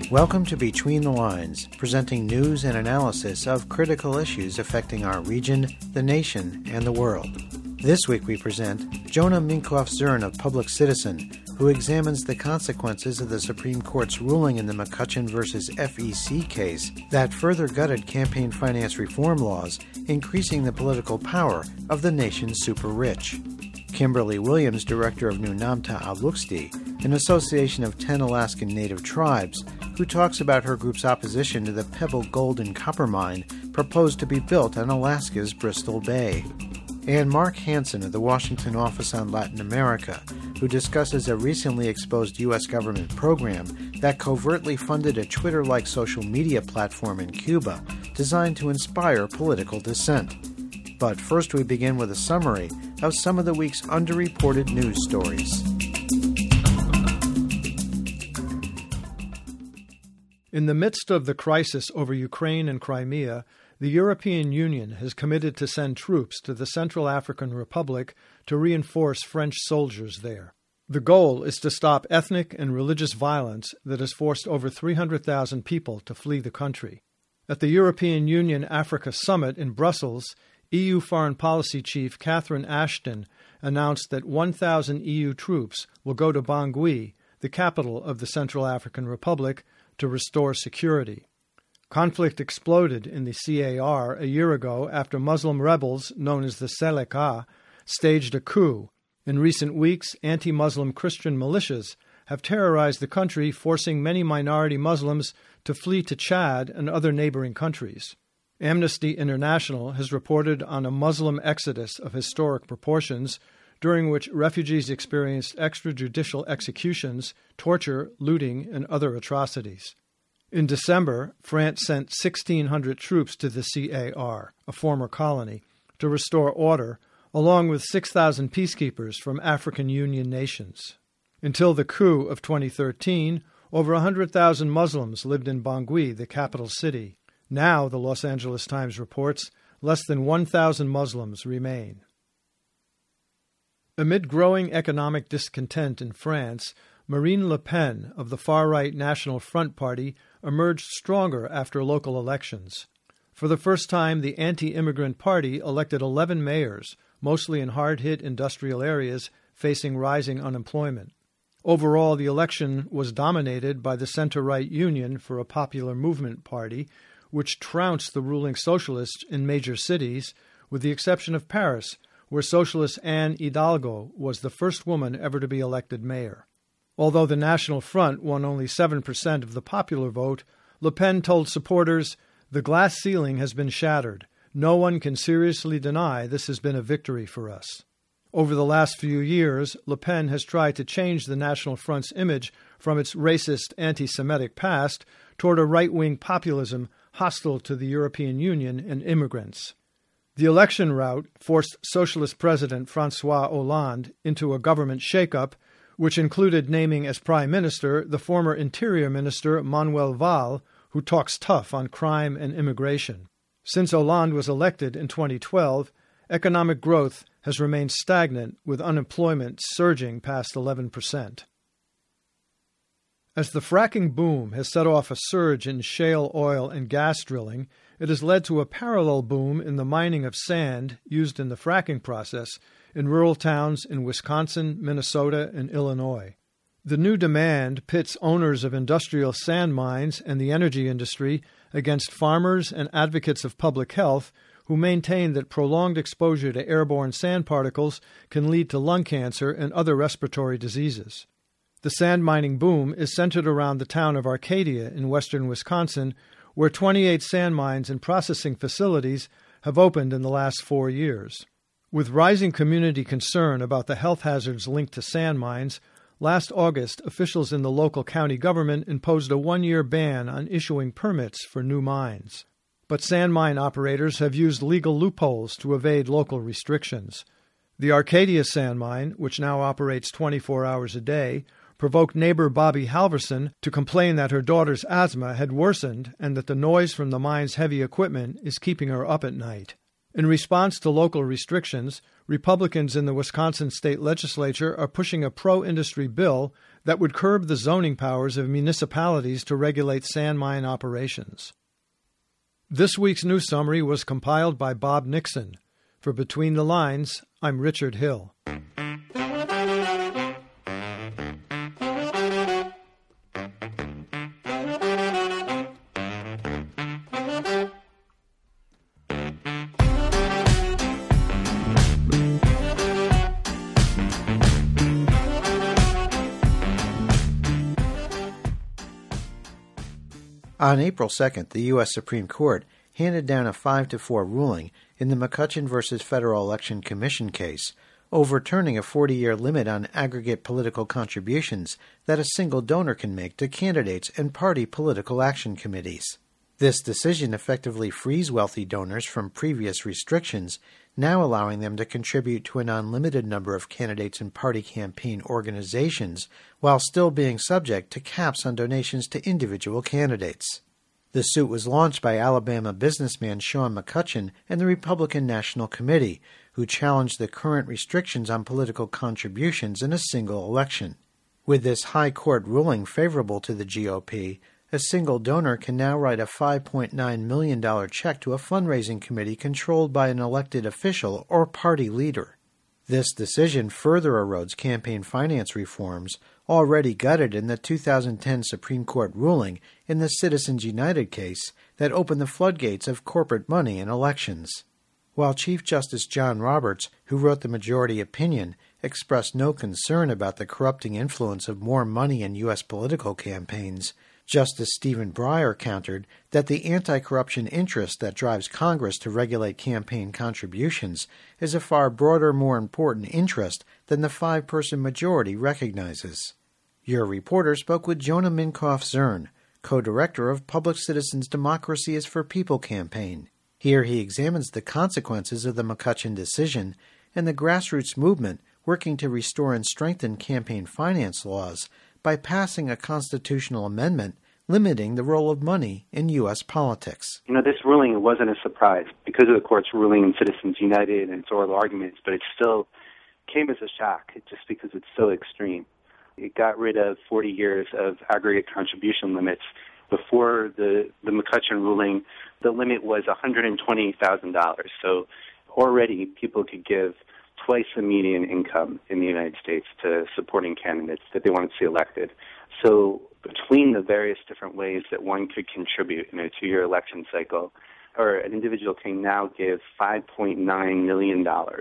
Welcome to Between the Lines, presenting news and analysis of critical issues affecting our region, the nation, and the world. This week we present Jonah Minkoff-Zern of Public Citizen, who examines the consequences of the Supreme Court's ruling in the McCutcheon v. FEC case that further gutted campaign finance reform laws, increasing the political power of the nation's super-rich. Kimberly Williams, director of Nunamta Aluksti, an association of 10 Alaskan Native tribes, who talks about her group's opposition to the Pebble Gold and Copper Mine proposed to be built on Alaska's Bristol Bay. And Mark Hansen of the Washington Office on Latin America, who discusses a recently exposed U.S. government program that covertly funded a Twitter-like social media platform in Cuba designed to inspire political dissent. But first we begin with a summary of some of the week's underreported news stories. In the midst of the crisis over Ukraine and Crimea, the European Union has committed to send troops to the Central African Republic to reinforce French soldiers there. The goal is to stop ethnic and religious violence that has forced over 300,000 people to flee the country. At the European Union Africa Summit in Brussels, EU Foreign Policy Chief Catherine Ashton announced that 1,000 EU troops will go to Bangui, the capital of the Central African Republic, to restore security. Conflict exploded in the CAR a year ago after Muslim rebels, known as the Seleka, staged a coup. In recent weeks, anti-Muslim Christian militias have terrorized the country, forcing many minority Muslims to flee to Chad and other neighboring countries. Amnesty International has reported on a Muslim exodus of historic proportions, during which refugees experienced extrajudicial executions, torture, looting, and other atrocities. In December, France sent 1,600 troops to the CAR, a former colony, to restore order, along with 6,000 peacekeepers from African Union nations. Until the coup of 2013, over 100,000 Muslims lived in Bangui, the capital city. Now, the Los Angeles Times reports, less than 1,000 Muslims remain. Amid growing economic discontent in France, Marine Le Pen of the far-right National Front Party emerged stronger after local elections. For the first time, the anti-immigrant party elected 11 mayors, mostly in hard-hit industrial areas facing rising unemployment. Overall, the election was dominated by the center-right Union for a Popular Movement party, which trounced the ruling socialists in major cities, with the exception of Paris, where socialist Anne Hidalgo was the first woman ever to be elected mayor. Although the National Front won only 7% of the popular vote, Le Pen told supporters, "The glass ceiling has been shattered. No one can seriously deny this has been a victory for us." Over the last few years, Le Pen has tried to change the National Front's image from its racist, anti-Semitic past toward a right-wing populism hostile to the European Union and immigrants. The election rout forced Socialist President François Hollande into a government shakeup, which included naming as Prime Minister the former Interior Minister Manuel Valls, who talks tough on crime and immigration. Since Hollande was elected in 2012, economic growth has remained stagnant, with unemployment surging past 11%. As the fracking boom has set off a surge in shale oil and gas drilling, it has led to a parallel boom in the mining of sand used in the fracking process in rural towns in Wisconsin, Minnesota, and Illinois. The new demand pits owners of industrial sand mines and the energy industry against farmers and advocates of public health who maintain that prolonged exposure to airborne sand particles can lead to lung cancer and other respiratory diseases. The sand mining boom is centered around the town of Arcadia in western Wisconsin, where 28 sand mines and processing facilities have opened in the last 4 years. With rising community concern about the health hazards linked to sand mines, last August, officials in the local county government imposed a 1-year ban on issuing permits for new mines. But sand mine operators have used legal loopholes to evade local restrictions. The Arcadia sand mine, which now operates 24 hours a day, provoked neighbor Bobby Halverson to complain that her daughter's asthma had worsened and that the noise from the mine's heavy equipment is keeping her up at night. In response to local restrictions, Republicans in the Wisconsin state legislature are pushing a pro-industry bill that would curb the zoning powers of municipalities to regulate sand mine operations. This week's news summary was compiled by Bob Nixon. For Between the Lines, I'm Richard Hill. On April 2nd, the U.S. Supreme Court handed down a 5-4 ruling in the McCutcheon v. Federal Election Commission case, overturning a 40-year limit on aggregate political contributions that a single donor can make to candidates and party political action committees. This decision effectively frees wealthy donors from previous restrictions, now allowing them to contribute to an unlimited number of candidates and party campaign organizations, while still being subject to caps on donations to individual candidates. The suit was launched by Alabama businessman Sean McCutcheon and the Republican National Committee, who challenged the current restrictions on political contributions in a single election. With this high court ruling favorable to the GOP, a single donor can now write a $5.9 million check to a fundraising committee controlled by an elected official or party leader. This decision further erodes campaign finance reforms already gutted in the 2010 Supreme Court ruling in the Citizens United case that opened the floodgates of corporate money in elections. While Chief Justice John Roberts, who wrote the majority opinion, expressed no concern about the corrupting influence of more money in U.S. political campaigns, Justice Stephen Breyer countered that the anti-corruption interest that drives Congress to regulate campaign contributions is a far broader, more important interest than the 5-person majority recognizes. Your reporter spoke with Jonah Minkoff-Zern, co-director of Public Citizens' Democracy is for People campaign. Here he examines the consequences of the McCutcheon decision and the grassroots movement working to restore and strengthen campaign finance laws by passing a constitutional amendment limiting the role of money in U.S. politics. This ruling wasn't a surprise because of the court's ruling in Citizens United and its oral arguments, but it still came as a shock just because it's so extreme. It got rid of 40 years of aggregate contribution limits. Before the McCutcheon ruling, the limit was $120,000. So already people could give twice the median income in the United States to supporting candidates that they want to see elected. So between the various different ways that one could contribute in a 2-year election cycle, or an individual can now give $5.9 million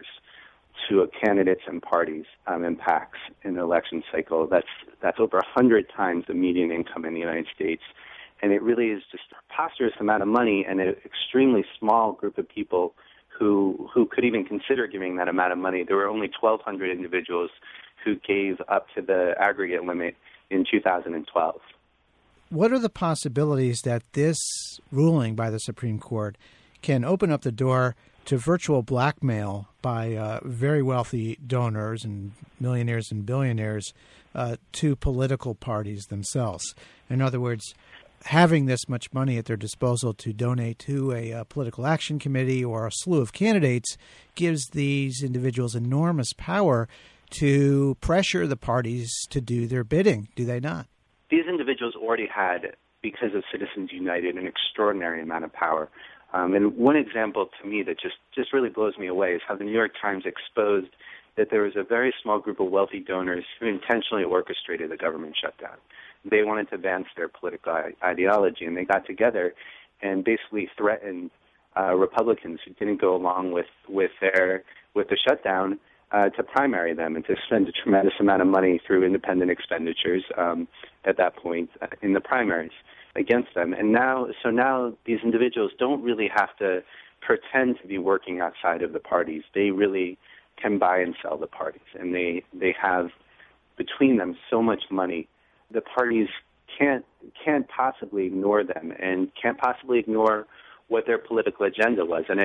to candidates and parties and PACs in the election cycle. That's over 100 times the median income in the United States. And it really is just a preposterous amount of money and an extremely small group of people who could even consider giving that amount of money. There were only 1,200 individuals who gave up to the aggregate limit in 2012. What are the possibilities that this ruling by the Supreme Court can open up the door to virtual blackmail by very wealthy donors and millionaires and billionaires to political parties themselves? In other words, having this much money at their disposal to donate to a political action committee or a slew of candidates gives these individuals enormous power to pressure the parties to do their bidding, do they not? These individuals already had, because of Citizens United, an extraordinary amount of power. And one example to me that just really blows me away is how the New York Times exposed that there was a very small group of wealthy donors who intentionally orchestrated the government shutdown. They wanted to advance their political ideology, and they got together and basically threatened Republicans who didn't go along with the shutdown to primary them and to spend a tremendous amount of money through independent expenditures at that point in the primaries against them. And now these individuals don't really have to pretend to be working outside of the parties. They really can buy and sell the parties, and they have between them so much money. The parties can't possibly ignore them and can't possibly ignore what their political agenda was. And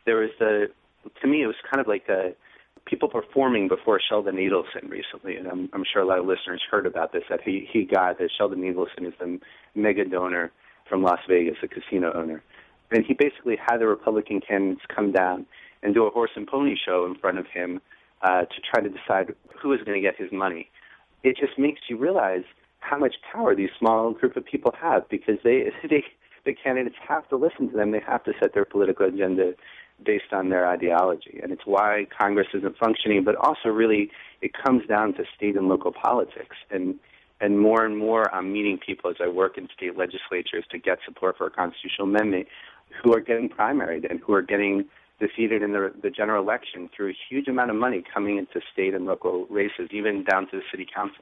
to me, it was kind of like people performing before Sheldon Adelson recently, and I'm sure a lot of listeners heard about this, that Sheldon Adelson is the mega donor from Las Vegas, a casino owner. And he basically had the Republican candidates come down and do a horse and pony show in front of him to try to decide who is going to get his money. It just makes you realize how much power these small group of people have, because the candidates have to listen to them. They have to set their political agenda based on their ideology. And it's why Congress isn't functioning, but also really it comes down to state and local politics. And more I'm meeting people as I work in state legislatures to get support for a constitutional amendment who are getting primaried and who are getting defeated in the general election through a huge amount of money coming into state and local races, even down to the city council.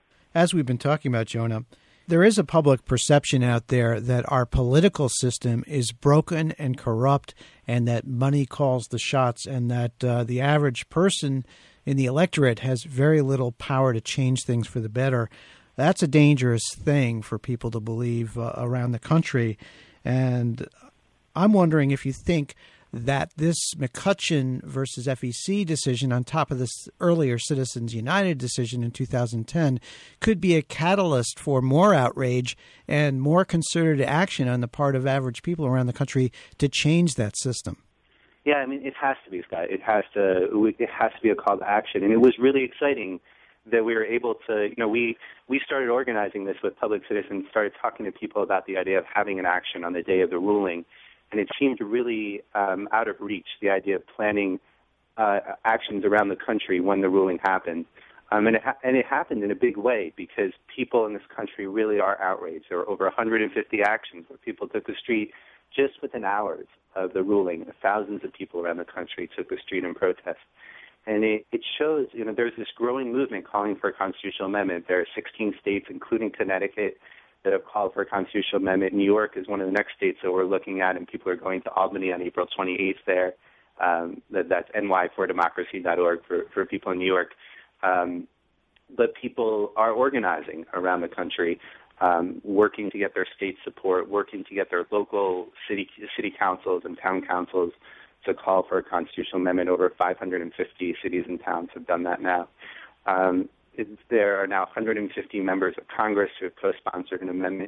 As we've been talking about, Jonah, there is a public perception out there that our political system is broken and corrupt and that money calls the shots and that the average person in the electorate has very little power to change things for the better. That's a dangerous thing for people to believe around the country. And I'm wondering if you think that this McCutcheon versus FEC decision on top of this earlier Citizens United decision in 2010 could be a catalyst for more outrage and more concerted action on the part of average people around the country to change that system. Yeah, I mean, it has to be, Scott. It has to be a call to action. And it was really exciting that we were able to, we started organizing this with Public Citizens, started talking to people about the idea of having an action on the day of the ruling. And it seemed really out of reach, the idea of planning actions around the country when the ruling happened. And it happened in a big way because people in this country really are outraged. There were over 150 actions where people took the street just within hours of the ruling. Thousands of people around the country took the street in protest. And it shows, there's this growing movement calling for a constitutional amendment. There are 16 states, including Connecticut, that have called for a constitutional amendment. New York is one of the next states that we're looking at, and people are going to Albany on April 28th there. That's nyfordemocracy.org for people in New York. But people are organizing around the country, working to get their state support, working to get their local city councils and town councils to call for a constitutional amendment. Over 550 cities and towns have done that now. There are now 150 members of Congress who have co-sponsored an amendment.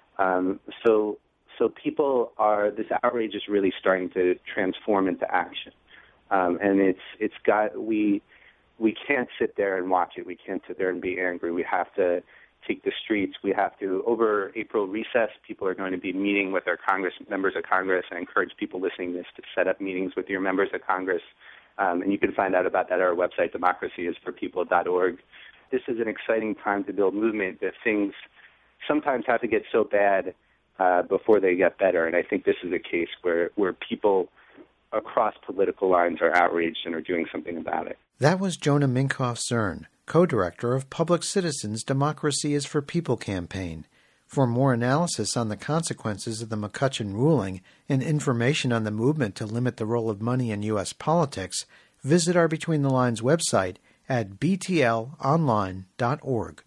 So people this outrage is really starting to transform into action. And we can't sit there and watch it. We can't sit there and be angry. We have to take the streets. We have to, over April recess, people are going to be meeting with their members of Congress. I encourage people listening to this to set up meetings with your members of Congress. And you can find out about that at our website, democracyisforpeople.org. This is an exciting time to build movement that things sometimes have to get so bad before they get better. And I think this is a case where people across political lines are outraged and are doing something about it. That was Jonah Minkoff-Zurn, co-director of Public Citizens' Democracy is for People campaign. For more analysis on the consequences of the McCutcheon ruling and information on the movement to limit the role of money in U.S. politics, visit our Between the Lines website at btlonline.org.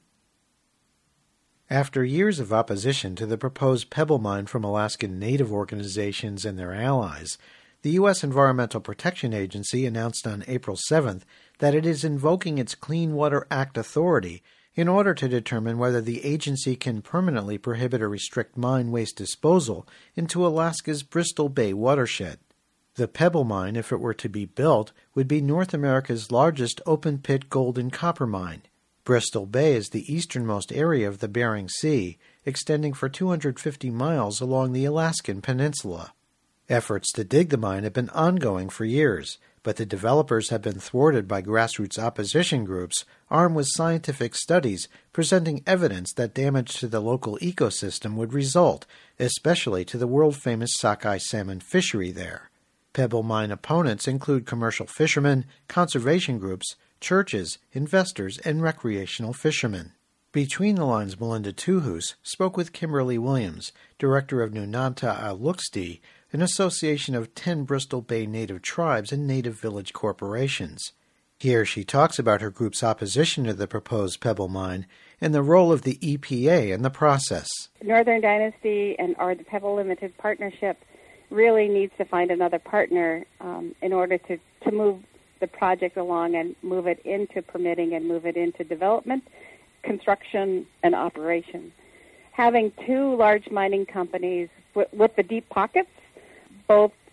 After years of opposition to the proposed pebble mine from Alaskan Native organizations and their allies, the U.S. Environmental Protection Agency announced on April 7th that it is invoking its Clean Water Act authority in order to determine whether the agency can permanently prohibit or restrict mine waste disposal into Alaska's Bristol Bay watershed. The pebble mine, if it were to be built, would be North America's largest open-pit gold and copper mine. Bristol Bay is the easternmost area of the Bering Sea, extending for 250 miles along the Alaskan Peninsula. Efforts to dig the mine have been ongoing for years, but the developers have been thwarted by grassroots opposition groups armed with scientific studies presenting evidence that damage to the local ecosystem would result, especially to the world-famous sockeye salmon fishery there. Pebble mine opponents include commercial fishermen, conservation groups, churches, investors, and recreational fishermen. Between the Lines' Melinda Tuhus spoke with Kimberly Williams, director of Nunanta Aluksti, an association of 10 Bristol Bay Native tribes and Native village corporations. Here she talks about her group's opposition to the proposed pebble mine and the role of the EPA in the process. Northern Dynasty or the Pebble Limited Partnership really needs to find another partner in order to move the project along and move it into permitting and move it into development, construction, and operation. Having two large mining companies with the deep pockets, both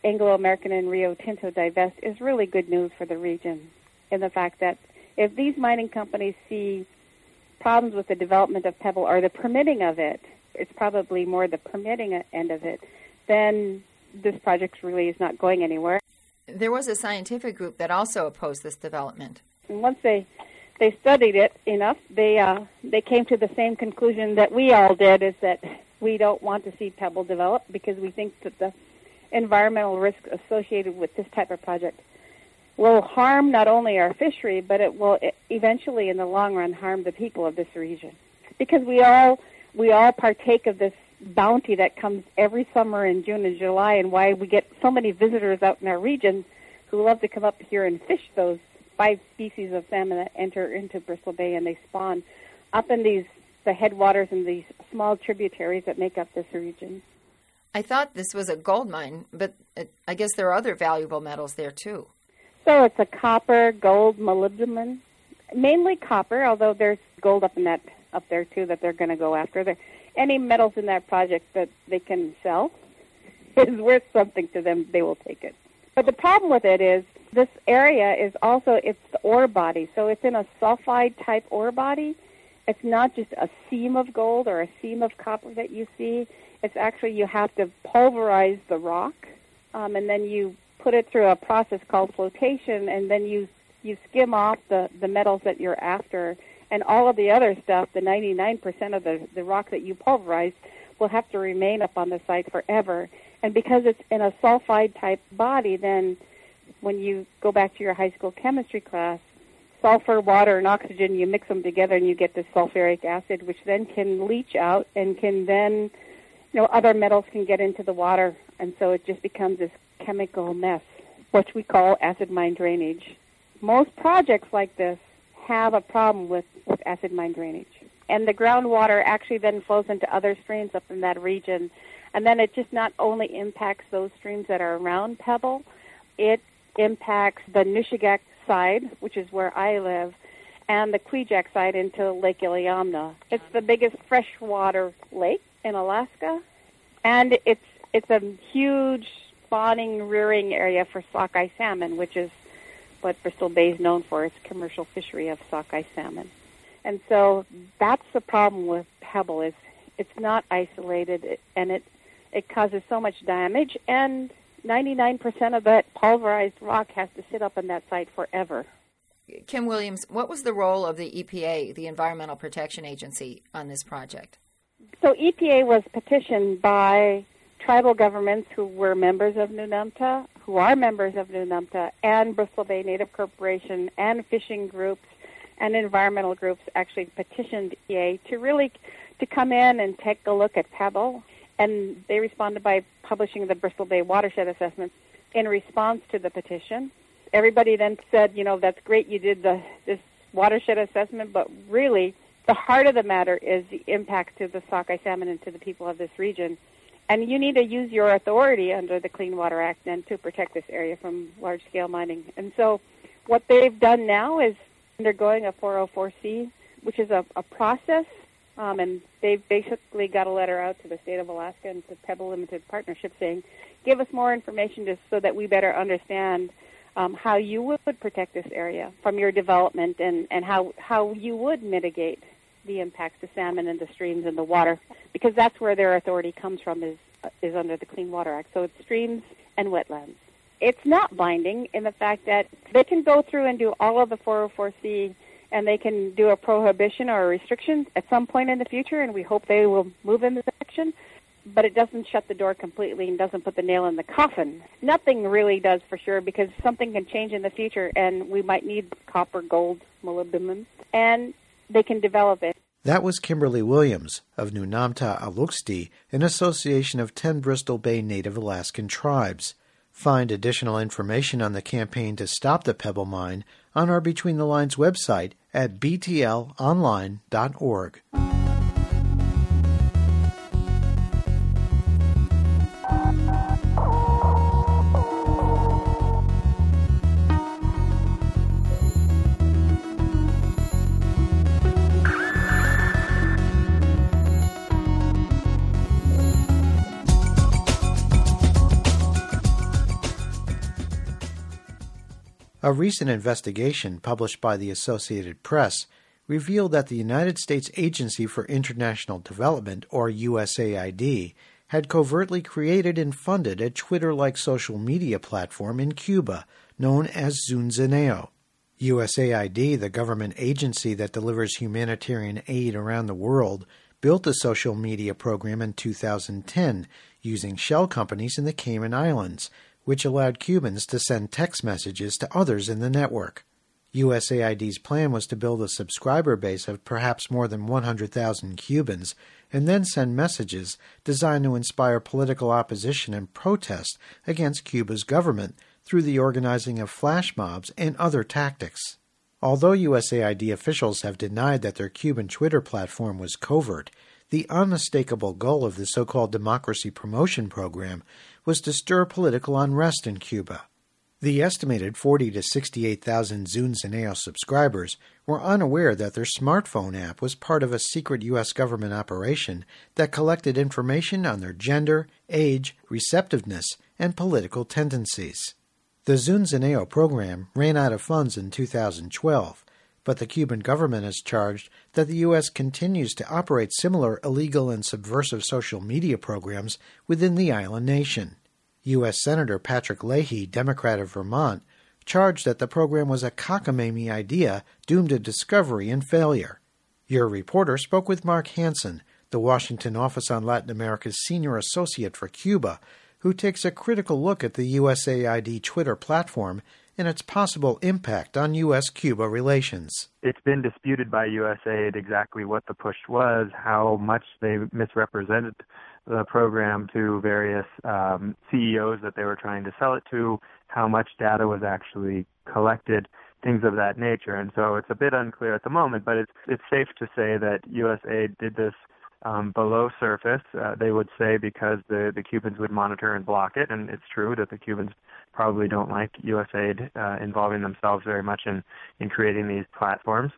Anglo American and Rio Tinto divest is really good news for the region, in the fact that if these mining companies see problems with the development of Pebble or the permitting of it, it's probably more the permitting end of it, then this project really is not going anywhere. There was a scientific group that also opposed this development. And once they studied it enough, they came to the same conclusion that we all did, is that we don't want to see Pebble develop because we think that the environmental risk associated with this type of project will harm not only our fishery, but it will eventually, in the long run, harm the people of this region. Because we all partake of this bounty that comes every summer in June and July, and why we get so many visitors out in our region who love to come up here and fish those 5 species of salmon that enter into Bristol Bay, and they spawn up in the headwaters and these small tributaries that make up this region. I thought this was a gold mine, but I guess there are other valuable metals there too. So it's a copper, gold, molybdenum, mainly copper, although there's gold up there too that they're going to go after. Any metals in that project that they can sell is worth something to them. They will take it. But the problem with it is this area is also, it's the ore body. So it's in a sulfide-type ore body. It's not just a seam of gold or a seam of copper that you see. It's actually, you have to pulverize the rock, and then you put it through a process called flotation, and then you skim off the metals that you're after. And all of the other stuff, the 99% of the rock that you pulverized, will have to remain up on the site forever. And because it's in a sulfide-type body, then when you go back to your high school chemistry class, sulfur, water, and oxygen, you mix them together and you get this sulfuric acid, which then can leach out and can then, other metals can get into the water. And so it just becomes this chemical mess, which we call acid mine drainage. Most projects like this have a problem with acid mine drainage. And the groundwater actually then flows into other streams up in that region. And then it just not only impacts those streams that are around Pebble, it impacts the Nushagak side, which is where I live, and the Kvichak side into Lake Iliamna. It's the biggest freshwater lake in Alaska, and it's a huge spawning, rearing area for sockeye salmon, which is what Bristol Bay is known for, its commercial fishery of sockeye salmon. And so that's the problem with Pebble, is it's not isolated, and it causes so much damage, and 99% of that pulverized rock has to sit up on that site forever. Kim Williams, what was the role of the EPA, the Environmental Protection Agency, on this project? So EPA was petitioned by tribal governments who were members of NUNAMTA, who are members of NUNAMTA, and Bristol Bay Native Corporation, and fishing groups and environmental groups actually petitioned EPA to come in and take a look at Pebble. And they responded by publishing the Bristol Bay Watershed Assessment in response to the petition. Everybody then said, that's great, you did this watershed assessment, but really the heart of the matter is the impact to the sockeye salmon and to the people of this region. And you need to use your authority under the Clean Water Act then to protect this area from large-scale mining. And so what they've done now is undergoing a 404C, which is a process. And they've basically got a letter out to the state of Alaska and to Pebble Limited Partnership saying, give us more information just so that we better understand how you would protect this area from your development and how you would mitigate the impacts to salmon and the streams and the water, because that's where their authority comes from, is under the Clean Water Act. So it's streams and wetlands. It's not binding in the fact that they can go through and do all of the 404C, and they can do a prohibition or a restriction at some point in the future, and we hope they will move in this direction. But it doesn't shut the door completely and doesn't put the nail in the coffin. Nothing really does for sure, because something can change in the future, and we might need copper, gold, molybdenum, and they can develop it. That was Kimberly Williams of NUNAMTA Aluksti, an association of 10 Bristol Bay Native Alaskan tribes. Find additional information on the campaign to stop the Pebble Mine on our Between the Lines website at btlonline.org. A recent investigation published by the Associated Press revealed that the United States Agency for International Development, or USAID, had covertly created and funded a Twitter-like social media platform in Cuba known as Zunzuneo. USAID, the government agency that delivers humanitarian aid around the world, built a social media program in 2010 using shell companies in the Cayman Islands, which allowed Cubans to send text messages to others in the network. USAID's plan was to build a subscriber base of perhaps more than 100,000 Cubans and then send messages designed to inspire political opposition and protest against Cuba's government through the organizing of flash mobs and other tactics. Although USAID officials have denied that their Cuban Twitter platform was covert, the unmistakable goal of the so-called Democracy Promotion Program was to stir political unrest in Cuba. The estimated 40 to 68,000 Zunzuneo subscribers were unaware that their smartphone app was part of a secret U.S. government operation that collected information on their gender, age, receptiveness, and political tendencies. The Zunzuneo program ran out of funds in 2012, but the Cuban government has charged that the U.S. continues to operate similar illegal and subversive social media programs within the island nation. U.S. Senator Patrick Leahy, Democrat of Vermont, charged that the program was a cockamamie idea doomed to discovery and failure. Your reporter spoke with Mark Hansen, the Washington Office on Latin America's senior associate for Cuba, who takes a critical look at the USAID Twitter platform and its possible impact on U.S.-Cuba relations. It's been disputed by USAID exactly what the push was, how much they misrepresented the program to various CEOs that they were trying to sell it to, how much data was actually collected, things of that nature. And so it's a bit unclear at the moment, but it's safe to say that USAID did this below surface. They would say because the Cubans would monitor and block it, and it's true that the Cubans probably don't like USAID involving themselves very much in creating these platforms.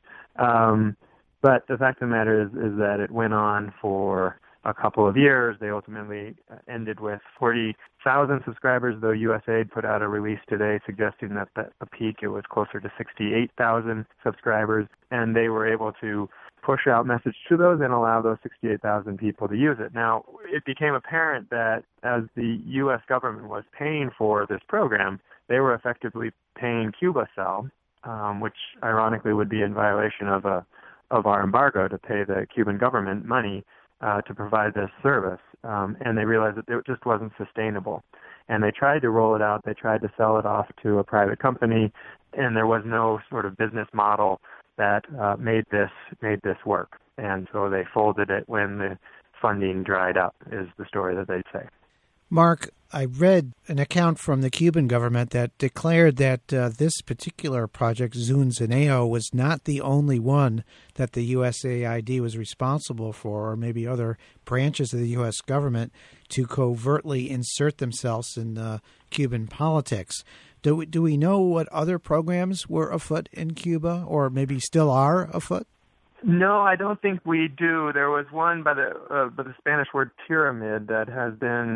But the fact of the matter is that it went on for a couple of years. They ultimately ended with 40,000 subscribers, though USAID put out a release today suggesting that at the peak it was closer to 68,000 subscribers, and they were able to push out message to those and allow those 68,000 people to use it. Now, it became apparent that as the U.S. government was paying for this program, they were effectively paying CubaCell, which ironically would be in violation of our embargo to pay the Cuban government money to provide this service, and they realized that it just wasn't sustainable. And they tried to roll it out. They tried to sell it off to a private company, and there was no sort of business model that made this work. And so they folded it when the funding dried up, is the story that they'd say. Mark, I read an account from the Cuban government that declared that this particular project, Zunzuneo, was not the only one that the USAID was responsible for, or maybe other branches of the U.S. government, to covertly insert themselves in Cuban politics. Do we know what other programs were afoot in Cuba, or maybe still are afoot? No, I don't think we do. There was one by the Spanish word pyramid that has been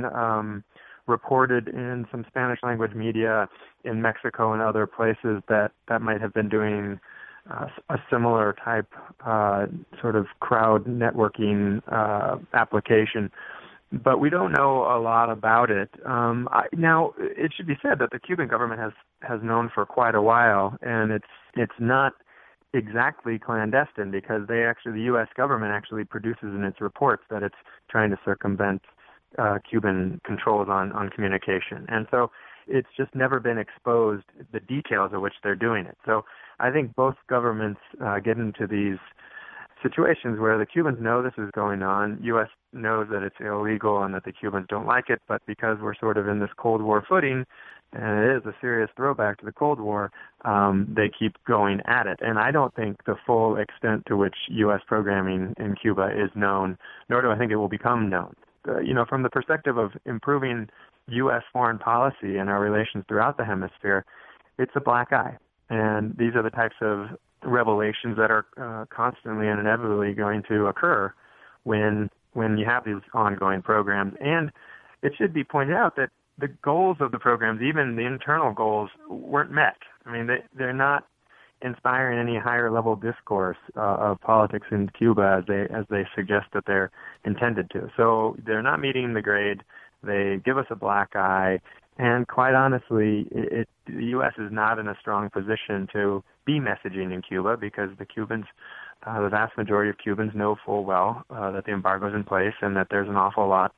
reported in some Spanish language media in Mexico and other places that might have been doing a similar type sort of crowd networking application. But we don't know a lot about it. Now, it should be said that the Cuban government has known for quite a while, and it's not exactly clandestine, because the U.S. government actually produces in its reports that it's trying to circumvent Cuban controls on communication. And so it's just never been exposed, the details of which they're doing it. So I think both governments get into these situations where the Cubans know this is going on. U.S. knows that it's illegal and that the Cubans don't like it, but because we're sort of in this Cold War footing, and it is a serious throwback to the Cold War, they keep going at it. And I don't think the full extent to which U.S. programming in Cuba is known, nor do I think it will become known. From the perspective of improving U.S. foreign policy and our relations throughout the hemisphere, it's a black eye. And these are the types of revelations that are constantly and inevitably going to occur when you have these ongoing programs. And it should be pointed out that the goals of the programs, even the internal goals, weren't met. I mean, they're not inspiring any higher level discourse of politics in Cuba as they suggest that they're intended to. So they're not meeting the grade. They give us a black eye, and quite honestly, the U.S. is not in a strong position to be messaging in Cuba because the Cubans, the vast majority of Cubans, know full well that the embargo is in place and that there's an awful lot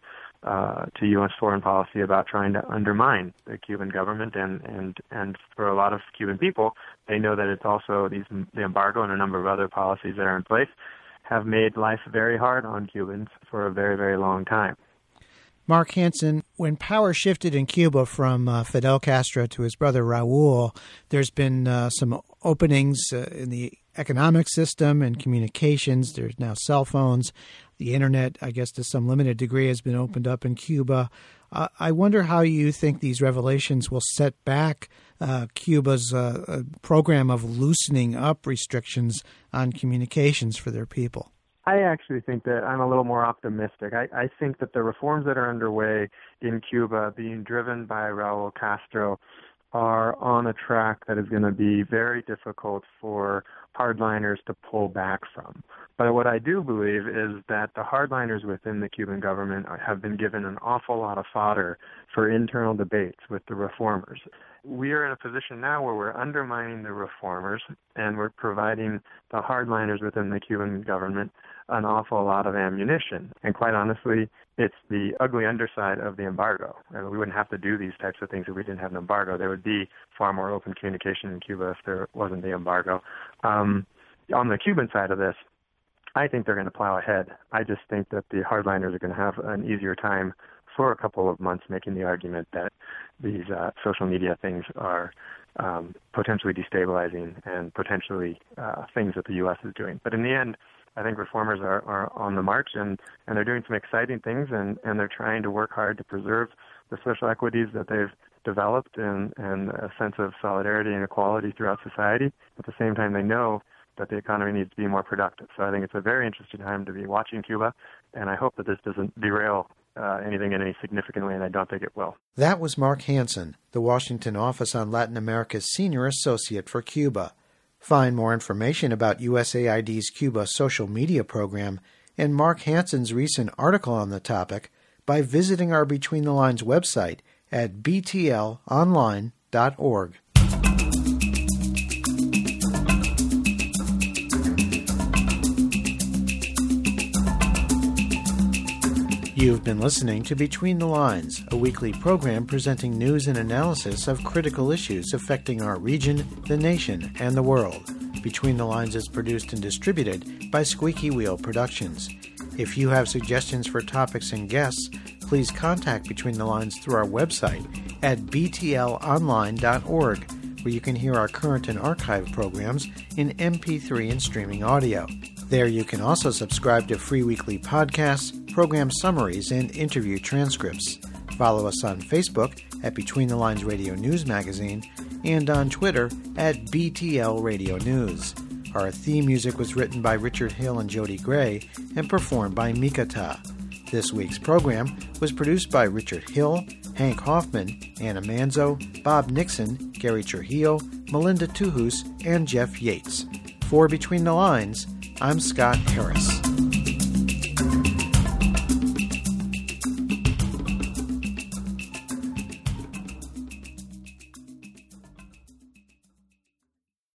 to U.S. foreign policy about trying to undermine the Cuban government, and for a lot of Cuban people, they know that it's also the embargo and a number of other policies that are in place have made life very hard on Cubans for a very, very long time. Mark Hansen, when power shifted in Cuba from Fidel Castro to his brother Raul, there's been some openings in the economic system and communications. There's now cell phones. The Internet, I guess to some limited degree, has been opened up in Cuba. I wonder how you think these revelations will set back Cuba's program of loosening up restrictions on communications for their people. I actually think that I'm a little more optimistic. I think that the reforms that are underway in Cuba, being driven by Raul Castro, are on a track that is going to be very difficult for hardliners to pull back from. But what I do believe is that the hardliners within the Cuban government have been given an awful lot of fodder for internal debates with the reformers. We are in a position now where we're undermining the reformers and we're providing the hardliners within the Cuban government an awful lot of ammunition. And quite honestly, it's the ugly underside of the embargo. We wouldn't have to do these types of things if we didn't have an embargo. There would be far more open communication in Cuba if there wasn't the embargo. On the Cuban side of this, I think they're going to plow ahead. I just think that the hardliners are going to have an easier time for a couple of months making the argument that these social media things are potentially destabilizing and potentially things that the U.S. is doing. But in the end, I think reformers are on the march, and they're doing some exciting things, and they're trying to work hard to preserve the social equities that they've developed and a sense of solidarity and equality throughout society. At the same time, they know that the economy needs to be more productive. So I think it's a very interesting time to be watching Cuba, and I hope that this doesn't derail anything in any significant way, and I don't think it will. That was Mark Hansen, the Washington Office on Latin America's Senior Associate for Cuba. Find more information about USAID's Cuba social media program and Mark Hansen's recent article on the topic by visiting our Between the Lines website at btlonline.org. You've been listening to Between the Lines, a weekly program presenting news and analysis of critical issues affecting our region, the nation, and the world. Between the Lines is produced and distributed by Squeaky Wheel Productions. If you have suggestions for topics and guests, please contact Between the Lines through our website at btlonline.org, where you can hear our current and archive programs in MP3 and streaming audio. There you can also subscribe to free weekly podcasts, program summaries, and interview transcripts. Follow us on Facebook at Between the Lines Radio News Magazine and on Twitter at BTL Radio News. Our theme music was written by Richard Hill and Jody Gray and performed by Mikata. This week's program was produced by Richard Hill, Hank Hoffman, Anna Manzo, Bob Nixon, Gary Trujillo, Melinda Tuhus, and Jeff Yates. For Between the Lines, I'm Scott Harris.